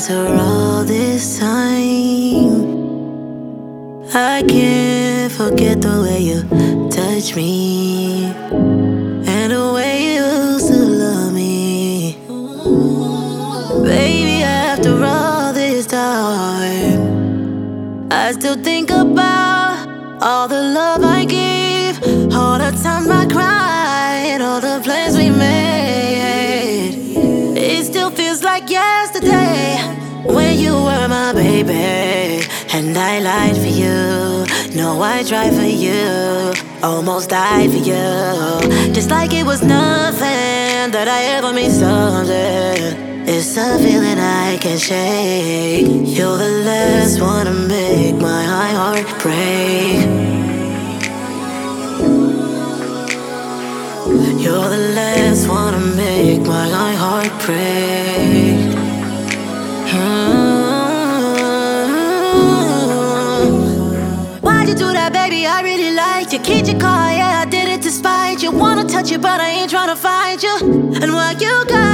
After all this time, I can't forget the way you touch me and the way you used to love me. Baby, after all this time, I still think about all the love I gave, all the time I cried, all the plans we made. It still feels like yesterday when you were my baby, and I lied for you. No, I tried for you, almost died for you, just like it was nothing that I ever made something. It's a feeling I can't shake. You're the last one to make my heart break. You're the last one to make my heart break. Why'd you do that, baby? I really liked you. Keyed your car, yeah, I did it to spite you. Wanna touch you, but I ain't tryna fight you. And while you got